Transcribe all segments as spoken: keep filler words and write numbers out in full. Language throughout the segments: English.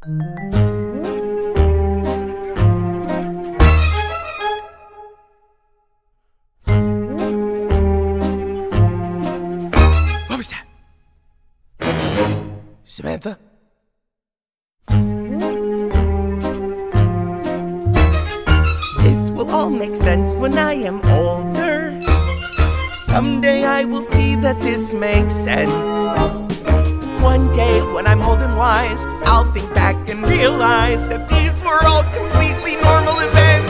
What was that? Samantha? This will all make sense when I am older. Someday I will see that this makes sense. One day when I'm old and wise, I'll think back and realize that these were all completely normal events.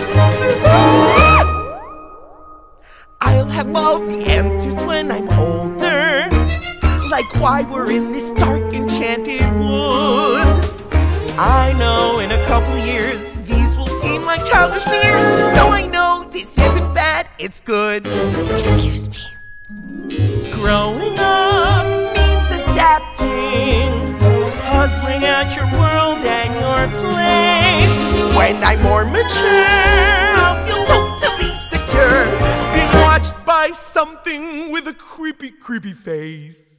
I'll have all the answers when I'm older, like why we're in this dark enchanted wood. I know in a couple years these will seem like childish fears, so I know this isn't bad, it's good. Excuse me. Growing up means adapting, puzzling at your world and your place. When I'm more mature, I'll feel totally secure, being watched by something with a creepy, creepy face.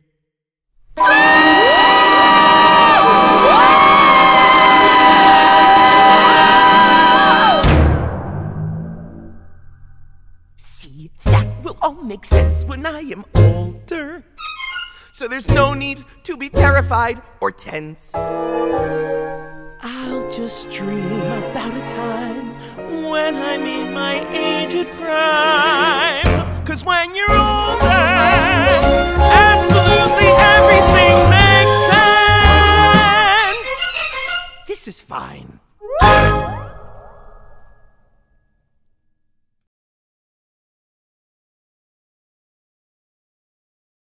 See, that will all make sense when I am older, so there's no need to be terrified or tense. I'll just dream about a time when I'm in my aged prime. 'Cause when you're older, absolutely everything makes sense. This is fine.